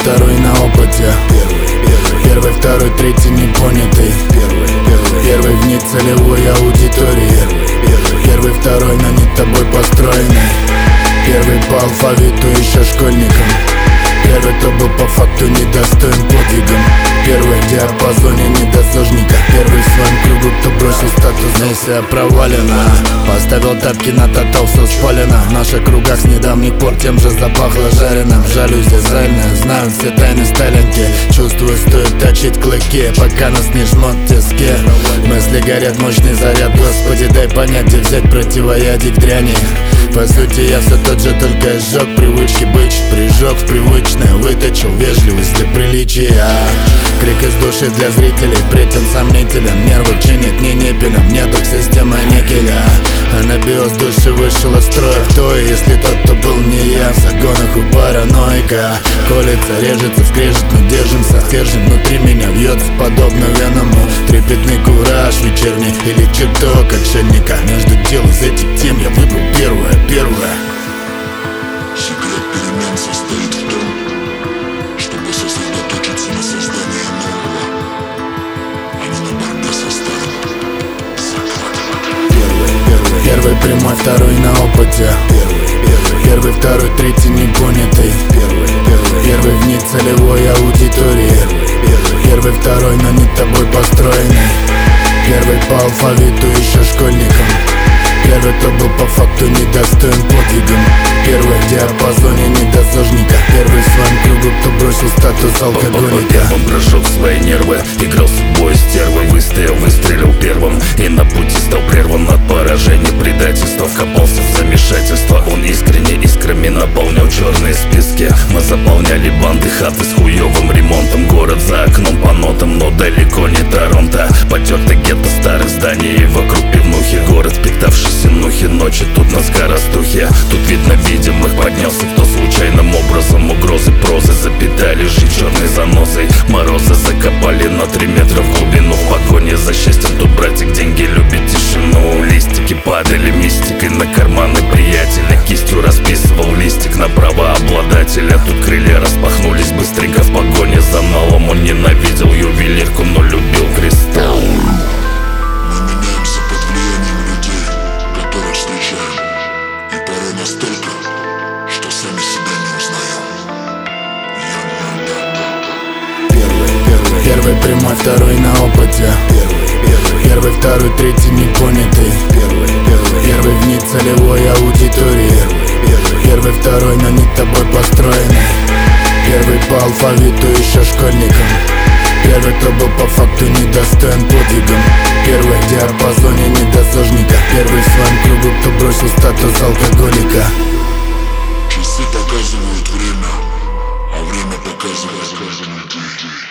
второй на опыте. Первый, второй, третий непонятый. Первый вне целевой аудитории. Первый, второй, но не тобой построенный. Первый по алфавиту еще школьником. Первый, кто был по факту недостоин подвигом. Первый в диапазоне недосужника. Первый в своем кругу, кто бросил статус. Миссия провалена. Поставил тапки на тотал, все спалено. В наших кругах с недавних пор тем же запахло жареным. Жалюзи зальные, знают все тайны сталинки. Чувствую, стоит точить клыки, пока нас не жмут тиски. Мысли горят, мощный заряд. Господи, дай понять, где взять противоядие к дряни. По сути я все тот же, только сжег привычки быть. Прижег в привычное, выточил вежливость для приличия. Крик из души для зрителей, претен сомнителен. Нервы чинит не непелем, нету системы никеля. Анабиоз души вышел из строя. Кто, если тот, кто был не я? В загонах у параноика. Колется, режется, скрежет, но держимся. Стержень внутри меня вьется, подобно веному. Трепетный кураж вечерний или чертог отшельника. Между дел из этих тем я выбрал первое. Секрет перемен состоит в том, чтобы сосредоточиться на создании нового, а не на борьбе со старым. Первый прямой, второй на опыте. Первый, второй, третий непонятый. Первый вне целевой аудитории. Первый, второй, но не тобой построенный. Первый по алфавиту еще школьником. Первый, кто был по факту недостоин подвигом. Первый в диапазоне недосужника. Первый в своем кругу, кто бросил статус алкоголика. Первым прожег свои нервы, играл судьбой стервы. Выстоял, выстрелил первым, и на пути стал прерван от поражения, предательства. Вкопался в замешательство. Он искренне искрами наполнял черные списки. Мы заполняли банды, хаты с хуевым ремонтом. Город за окном по нотам, но далеко не Торонто. Потерто гетто старых зданий, и вокруг пивнухи. Город впитавшийся нухи, ночи тут на скоростухе. Тут видно видимых, поднялся кто случайным образом. Угрозы прозы запитали жизнь черной занозой. Морозы закопали на 3 метра в глубину. В погоне за счастьем тут братик деньги любит тишину. Листики падали мистикой на карманы приятеля. Кистью расписывал листик на право обладателя. Тут крылья распахнулись быстренько в погоне за налом. Он ненавидел ювелирку, но любил кристалл. Мы меняемся под влиянием людей, которых встречаем, и порой настолько, что сами себя не узнаем. Первый прямой, второй на опыте. Первый, второй, третий непонятый. Первый вне целевой аудитории. Первый, второй, но не тобой построенный. Первый по алфавиту еще школьником. Первый, кто был по факту недостоин подвигом. Первый в диапазоне недосужника. Первый в своем кругу, кто бросил статус алкоголика. Часы показывают время, а время показывает.